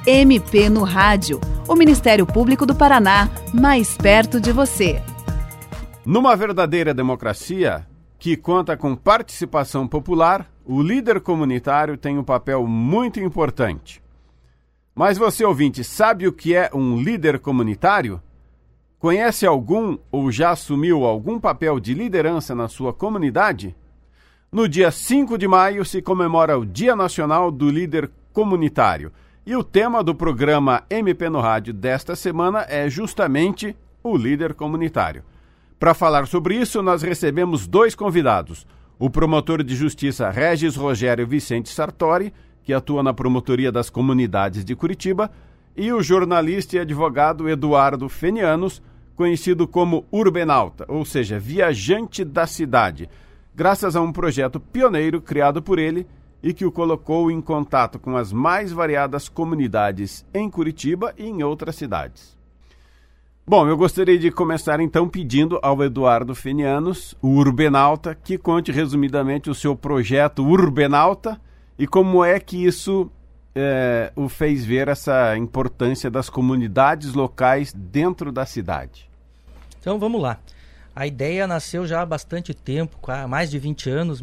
MP no Rádio, o Ministério Público do Paraná, mais perto de você. Numa verdadeira democracia, que conta com participação popular, o líder comunitário tem um papel muito importante. Mas você, ouvinte, sabe o que é um líder comunitário? Conhece algum ou já assumiu algum papel de liderança na sua comunidade? No dia 5 de maio se comemora o Dia Nacional do Líder Comunitário e o tema do programa MP no Rádio desta semana é justamente o líder comunitário. Para falar sobre isso, nós recebemos dois convidados. O promotor de justiça Regis Rogério Vicente Sartori, que atua na Promotoria das Comunidades de Curitiba, e o jornalista e advogado Eduardo Fenianos, conhecido como Urbenauta, ou seja, viajante da cidade, graças a um projeto pioneiro criado por ele e que o colocou em contato com as mais variadas comunidades em Curitiba e em outras cidades. Bom, eu gostaria de começar então pedindo ao Eduardo Fenianos, o Urbenauta, que conte resumidamente o seu projeto Urbenauta e como é que isso o fez ver essa importância das comunidades locais dentro da cidade. Então vamos lá. A ideia nasceu já há bastante tempo, há mais de 20 anos,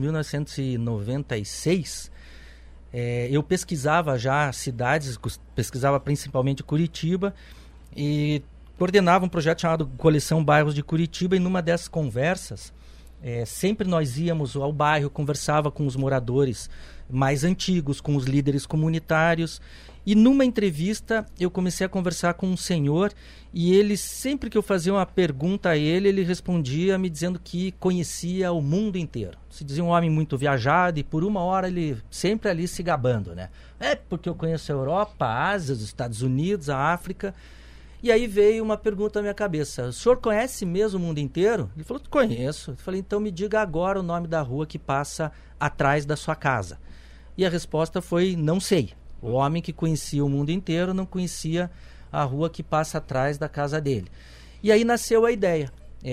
1996. Eu pesquisava já cidades, pesquisava principalmente Curitiba e coordenava um projeto chamado Coleção Bairros de Curitiba, e numa dessas conversas, sempre nós íamos ao bairro, conversava com os moradores mais antigos, com os líderes comunitários, e numa entrevista eu comecei a conversar com um senhor e ele, sempre que eu fazia uma pergunta a ele, ele respondia me dizendo que conhecia o mundo inteiro. Se dizia um homem muito viajado e por uma hora ele sempre ali se gabando, né? Porque eu conheço a Europa, a Ásia, os Estados Unidos, a África. E aí veio uma pergunta na minha cabeça: o senhor conhece mesmo o mundo inteiro? Ele falou: conheço. Eu falei: então me diga agora o nome da rua que passa atrás da sua casa. E a resposta foi: não sei. O homem que conhecia o mundo inteiro não conhecia a rua que passa atrás da casa dele. E aí nasceu a ideia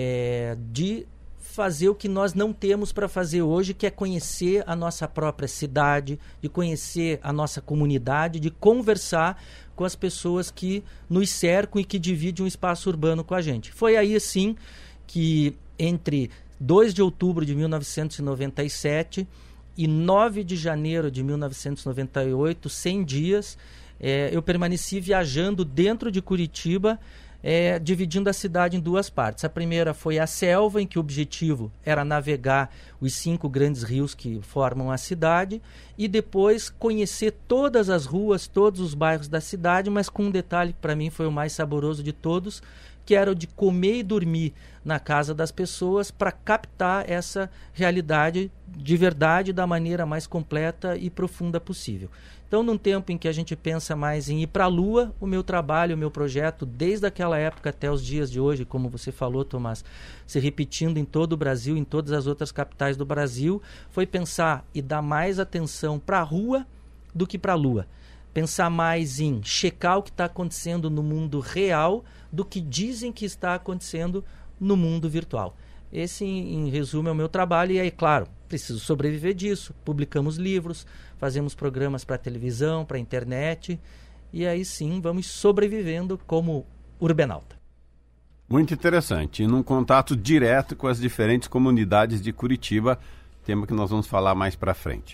de fazer o que nós não temos para fazer hoje, que é conhecer a nossa própria cidade, de conhecer a nossa comunidade, de conversar com as pessoas que nos cercam e que dividem um espaço urbano com a gente. Foi aí, assim, que entre 2 de outubro de 1997 e 9 de janeiro de 1998, 100 dias, eu permaneci viajando dentro de Curitiba, dividindo a cidade em duas partes. A primeira foi a selva, em que o objetivo era navegar os 5 grandes rios que formam a cidade, e depois conhecer todas as ruas, todos os bairros da cidade, mas com um detalhe que para mim foi o mais saboroso de todos, que era o de comer e dormir na casa das pessoas para captar essa realidade de verdade da maneira mais completa e profunda possível. Então, num tempo em que a gente pensa mais em ir para a Lua, o meu trabalho, o meu projeto, desde aquela época até os dias de hoje, como você falou, Tomás, se repetindo em todo o Brasil, em todas as outras capitais do Brasil, foi pensar e dar mais atenção para a rua do que para a Lua. Pensar mais em checar o que está acontecendo no mundo real do que dizem que está acontecendo no mundo virtual. Esse, em resumo, é o meu trabalho e aí, claro, preciso sobreviver disso. Publicamos livros, fazemos programas para televisão, para internet e aí sim vamos sobrevivendo como Urbenauta. Muito interessante. E num contato direto com as diferentes comunidades de Curitiba, tema que nós vamos falar mais para frente.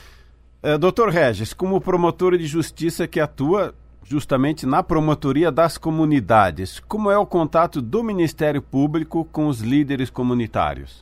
Dr. Regis, como promotor de justiça que atua justamente na promotoria das comunidades, como é o contato do Ministério Público com os líderes comunitários?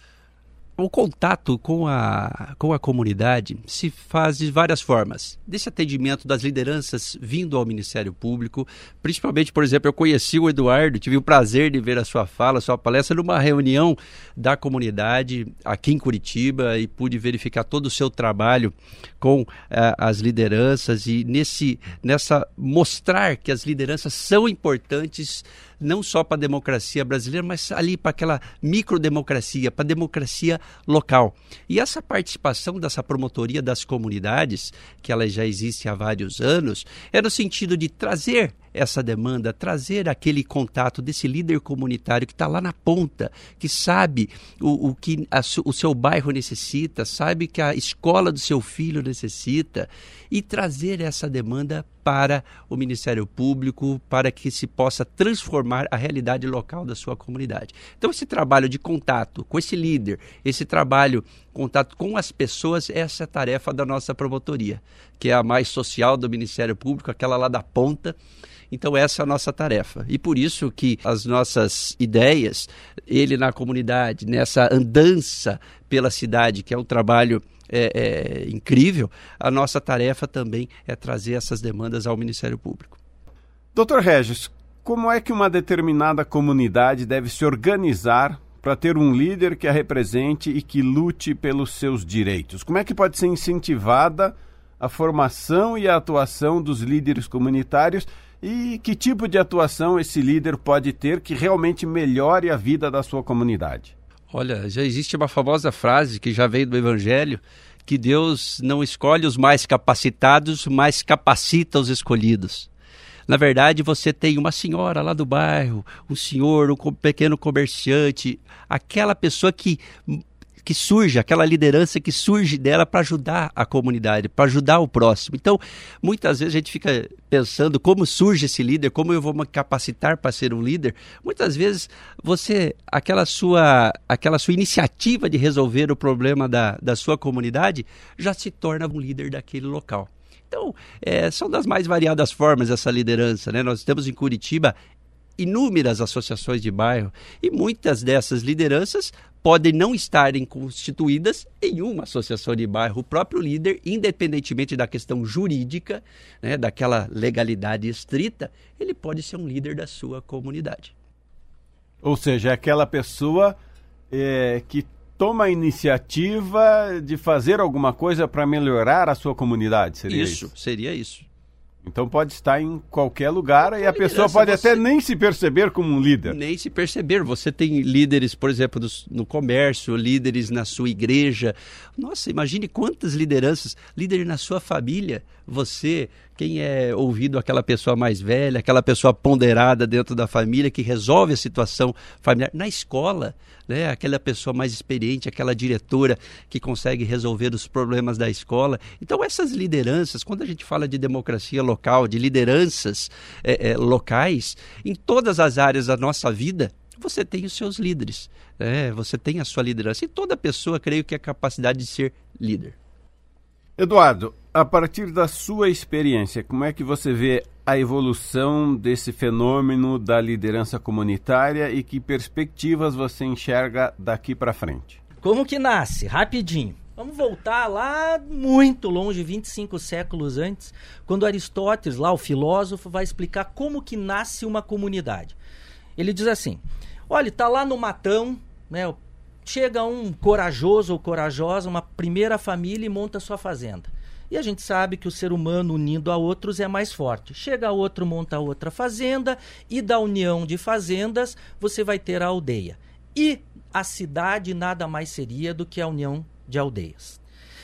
O contato com a comunidade se faz de várias formas. Desse atendimento das lideranças vindo ao Ministério Público, principalmente, por exemplo, eu conheci o Eduardo, tive o prazer de ver a sua fala, a sua palestra numa reunião da comunidade aqui em Curitiba e pude verificar todo o seu trabalho com as lideranças e nessa mostrar que as lideranças são importantes não só para a democracia brasileira, mas ali para aquela microdemocracia, para a democracia local. E essa participação dessa promotoria das comunidades, que ela já existe há vários anos, é no sentido de trazer essa demanda, trazer aquele contato desse líder comunitário que está lá na ponta, que sabe o que o seu bairro necessita, sabe que a escola do seu filho necessita, e trazer essa demanda para o Ministério Público, para que se possa transformar a realidade local da sua comunidade. Então, esse trabalho de contato com esse líder, esse trabalho, contato com as pessoas, essa é a tarefa da nossa promotoria, que é a mais social do Ministério Público, aquela lá da ponta. Então essa é a nossa tarefa. E por isso que as nossas ideias, ele na comunidade, nessa andança pela cidade, que é um trabalho incrível, a nossa tarefa também é trazer essas demandas ao Ministério Público. Dr. Regis, como é que uma determinada comunidade deve se organizar para ter um líder que a represente e que lute pelos seus direitos? Como é que pode ser incentivada a formação e a atuação dos líderes comunitários? E que tipo de atuação esse líder pode ter que realmente melhore a vida da sua comunidade? Olha, já existe uma famosa frase que já veio do Evangelho, que Deus não escolhe os mais capacitados, mas capacita os escolhidos. Na verdade, você tem uma senhora lá do bairro, um senhor, um pequeno comerciante, aquela pessoa que surge, aquela liderança que surge dela para ajudar a comunidade, para ajudar o próximo. Então, muitas vezes a gente fica pensando como surge esse líder, como eu vou me capacitar para ser um líder. Muitas vezes aquela sua iniciativa de resolver o problema da sua comunidade já se torna um líder daquele local. Então, são das mais variadas formas essa liderança, né? Nós temos em Curitiba inúmeras associações de bairro e muitas dessas lideranças podem não estarem constituídas em uma associação de bairro. O próprio líder, independentemente da questão jurídica, né, daquela legalidade estrita, ele pode ser um líder da sua comunidade. Ou seja, é aquela pessoa que toma a iniciativa de fazer alguma coisa para melhorar a sua comunidade, seria isso? Seria isso. Então pode estar em qualquer lugar e a pessoa pode até nem se perceber como um líder. Nem se perceber. Você tem líderes, por exemplo, no comércio, líderes na sua igreja. Nossa, imagine quantas lideranças. Líder na sua família. Você, quem é ouvido, aquela pessoa mais velha, aquela pessoa ponderada dentro da família que resolve a situação familiar. Na escola, né? Aquela pessoa mais experiente, aquela diretora que consegue resolver os problemas da escola. Então essas lideranças, quando a gente fala de democracia local, de lideranças locais, em todas as áreas da nossa vida, você tem os seus líderes, né? Você tem a sua liderança. E toda pessoa, creio que, tem a capacidade de ser líder. Eduardo, a partir da sua experiência, como é que você vê a evolução desse fenômeno da liderança comunitária e que perspectivas você enxerga daqui para frente? Como que nasce? Rapidinho. Vamos voltar lá muito longe, 25 séculos antes, quando Aristóteles, lá o filósofo, vai explicar como que nasce uma comunidade. Ele diz assim, olha, está lá no matão, né? Chega um corajoso ou corajosa, uma primeira família e monta sua fazenda. E a gente sabe que o ser humano unindo a outros é mais forte. Chega outro, monta outra fazenda e da união de fazendas você vai ter a aldeia. E a cidade nada mais seria do que a união de aldeias.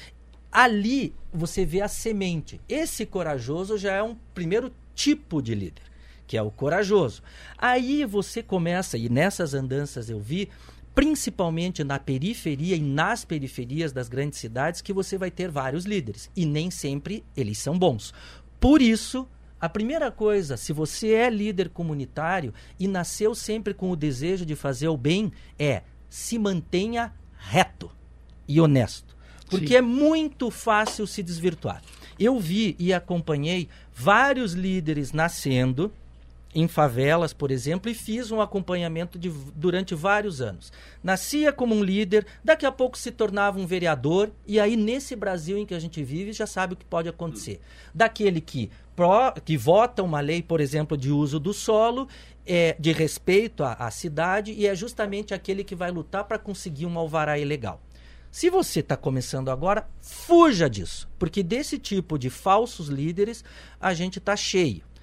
Ali você vê a semente. Esse corajoso já é um primeiro tipo de líder, que é o corajoso. Aí você começa, e nessas andanças eu vi, principalmente na periferia e nas periferias das grandes cidades, que você vai ter vários líderes. E nem sempre eles são bons. Por isso, a primeira coisa, se você é líder comunitário e nasceu sempre com o desejo de fazer o bem, se mantenha reto e honesto. Porque Sim. É muito fácil se desvirtuar. Eu vi e acompanhei vários líderes nascendo em favelas, por exemplo, e fiz um acompanhamento durante vários anos. Nascia como um líder, daqui a pouco se tornava um vereador, e aí nesse Brasil em que a gente vive, já sabe o que pode acontecer. Daquele que vota uma lei, por exemplo, de uso do solo, de respeito à cidade, e é justamente aquele que vai lutar para conseguir um alvará ilegal. Se você está começando agora, fuja disso, porque desse tipo de falsos líderes a gente está cheio.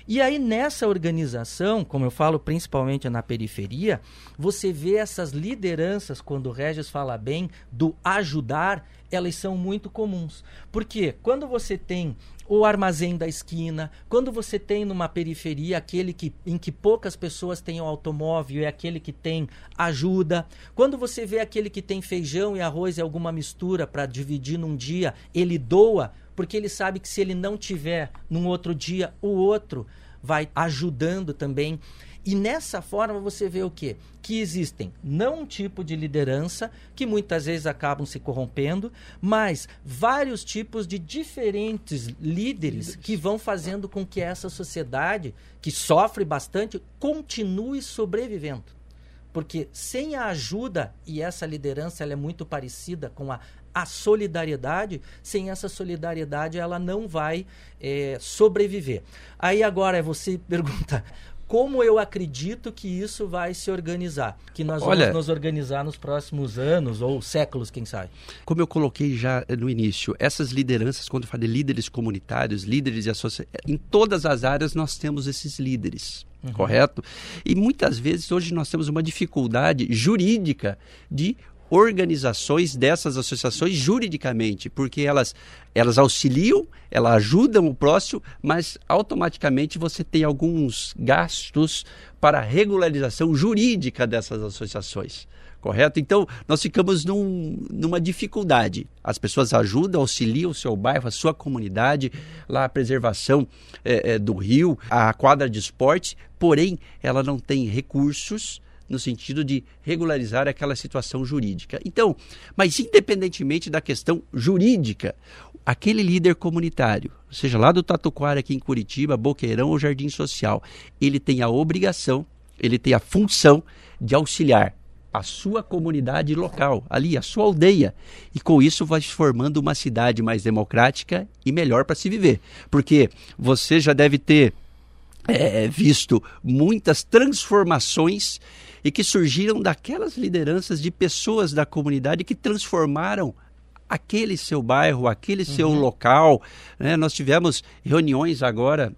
E aí nessa organização, como eu falo principalmente na periferia, você vê essas lideranças, quando o Regis fala bem, do ajudar, elas são muito comuns. Porque quando você tem o armazém da esquina, quando você tem numa periferia em que poucas pessoas têm um automóvel, é aquele que tem ajuda, quando você vê aquele que tem feijão e arroz e alguma mistura para dividir num dia, ele doa, porque ele sabe que se ele não tiver num outro dia, o outro vai ajudando também. E nessa forma você vê o quê? Que existem não um tipo de liderança, que muitas vezes acabam se corrompendo, mas vários tipos de diferentes líderes que vão fazendo com que essa sociedade, que sofre bastante, continue sobrevivendo. Porque sem a ajuda, e essa liderança ela é muito parecida com a solidariedade, sem essa solidariedade ela não vai sobreviver. Aí agora você pergunta, como eu acredito que isso vai se organizar? Que nós vamos nos organizar nos próximos anos ou séculos, quem sabe? Como eu coloquei já no início, essas lideranças, quando eu falei líderes comunitários, líderes de associação, em todas as áreas nós temos esses líderes. Correto? E muitas vezes hoje nós temos uma dificuldade jurídica de organizações dessas associações juridicamente, porque elas auxiliam, elas ajudam o próximo, mas automaticamente você tem alguns gastos para a regularização jurídica dessas associações. Correto? Então, nós ficamos numa dificuldade. As pessoas ajudam, auxiliam o seu bairro, a sua comunidade, lá a preservação do rio, a quadra de esporte, porém, ela não tem recursos no sentido de regularizar aquela situação jurídica. Então, mas independentemente da questão jurídica, aquele líder comunitário, seja lá do Tatuquara aqui em Curitiba, Boqueirão ou Jardim Social, ele tem a obrigação, ele tem a função de auxiliar a sua comunidade local, ali, a sua aldeia. E com isso vai se formando uma cidade mais democrática e melhor para se viver. Porque você já deve ter visto muitas transformações e que surgiram daquelas lideranças de pessoas da comunidade que transformaram aquele seu bairro, aquele seu local, né? Nós tivemos reuniões agora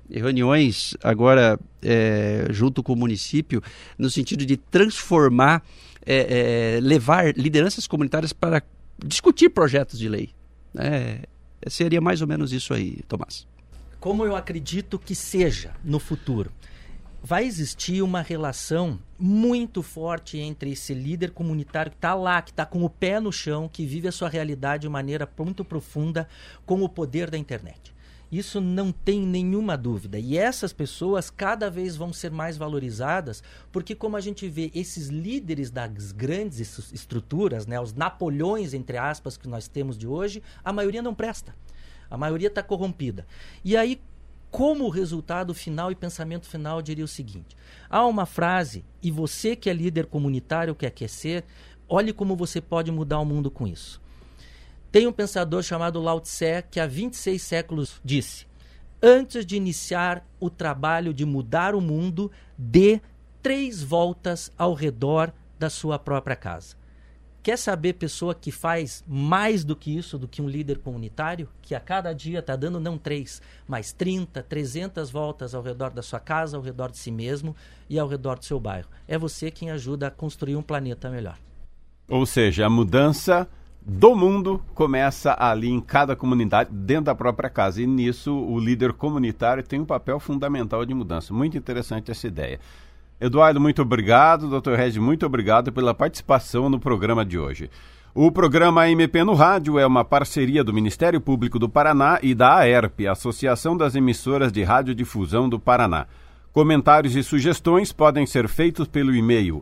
junto com o município, no sentido de transformar, levar lideranças comunitárias para discutir projetos de lei. Seria mais ou menos isso aí, Tomás. Como eu acredito que seja no futuro, vai existir uma relação muito forte entre esse líder comunitário que está lá, que está com o pé no chão, que vive a sua realidade de maneira muito profunda, com o poder da internet. Isso não tem nenhuma dúvida. E essas pessoas cada vez vão ser mais valorizadas, porque como a gente vê esses líderes das grandes estruturas, né, os Napoleões, entre aspas, que nós temos de hoje, a maioria não presta. A maioria está corrompida. E aí, como resultado final e pensamento final, eu diria o seguinte: há uma frase, e você que é líder comunitário, quer ser, olhe como você pode mudar o mundo com isso. Tem um pensador chamado Lao Tse, que há 26 séculos disse: antes de iniciar o trabalho de mudar o mundo, dê 3 voltas ao redor da sua própria casa. Quer saber pessoa que faz mais do que isso, do que um líder comunitário? Que a cada dia está dando não 3, mas 30, 300 voltas ao redor da sua casa, ao redor de si mesmo e ao redor do seu bairro. É você quem ajuda a construir um planeta melhor. Ou seja, a mudança do mundo começa ali em cada comunidade, dentro da própria casa. E nisso o líder comunitário tem um papel fundamental de mudança. Muito interessante essa ideia. Eduardo, muito obrigado. Dr. Regis, muito obrigado pela participação no programa de hoje. O programa MP no Rádio é uma parceria do Ministério Público do Paraná e da AERP, Associação das Emissoras de Radiodifusão do Paraná. Comentários e sugestões podem ser feitos pelo e-mail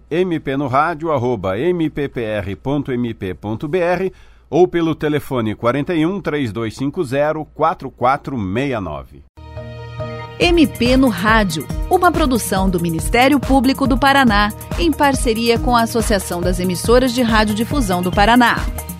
mpnoradio@mppr.mp.br ou pelo telefone 41 3250 4469. MP no Rádio, uma produção do Ministério Público do Paraná, em parceria com a Associação das Emissoras de Radiodifusão do Paraná.